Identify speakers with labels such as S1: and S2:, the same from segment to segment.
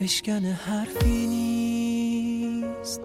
S1: بشکنه حرفی نیست،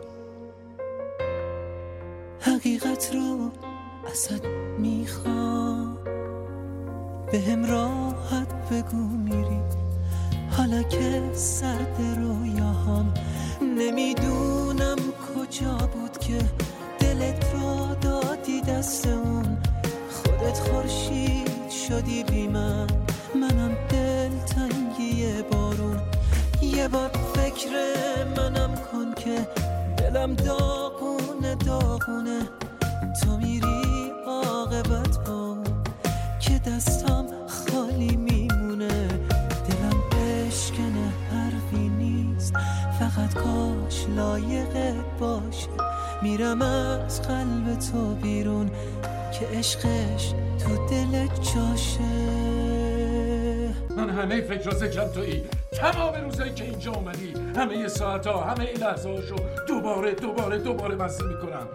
S1: حقیقت رو ازت میخوام، به هم راحت بگو میری حالا که سرد رویاهام. نمیدونم کجا بود که دلت رو دادی دست اون، خودت خورشید شدی بی من، منم دلتنگی بارون. یه بار فکر منم کن که دلم داغونه داغونه، تو میری عاقبت با که دستم خالی میمونه. دلم بشکنه حرفی نیست، فقط کاش لایقت باشه، میرم از قلب تو بیرون که عشقش تو دلت جاشه.
S2: من همه فکر و ذکرم تویی، تمام روزایی که اینجا اومدی، همه ساعتها، همه این لحظه هاشو دوباره مزه میکنم.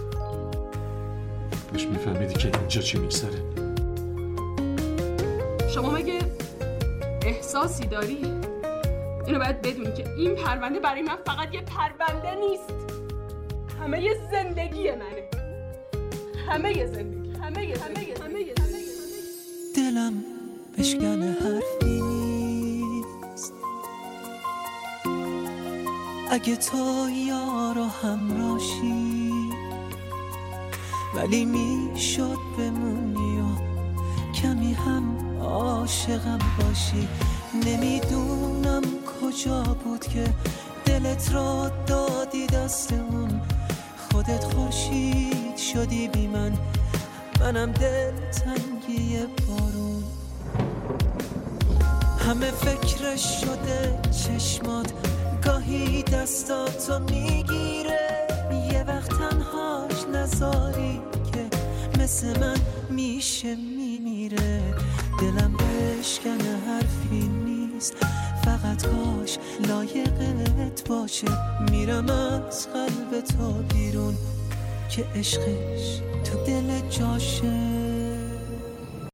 S2: باش میفهمیدی که اینجا چی میگذره.
S3: شما مگه احساسی داری؟ اینو باید بدونی که این پرونده برای من فقط یه پرونده نیست، همه زندگی منه، همه زندگی، همه.
S1: دلم بشکنه حرفی نیست، اگه تو یار و همراشی، ولی میشد بمونی و کمی هم عاشقم باشی. نمیدونم کجا بود که دلت را دادی دست اون، خودت خورشید شدی بی من، منم دلتنگی بارون. همه فکرش شده چشمات، گاهی دستاتو میگیره، یه وقت تنهاش نذاری که مثل من میشه میمیره. دلم بشکنه حرفی نیست، فقط کاش لایقت باشه، میرم از قلب تو بیرون که عشقش تو دل جاشه.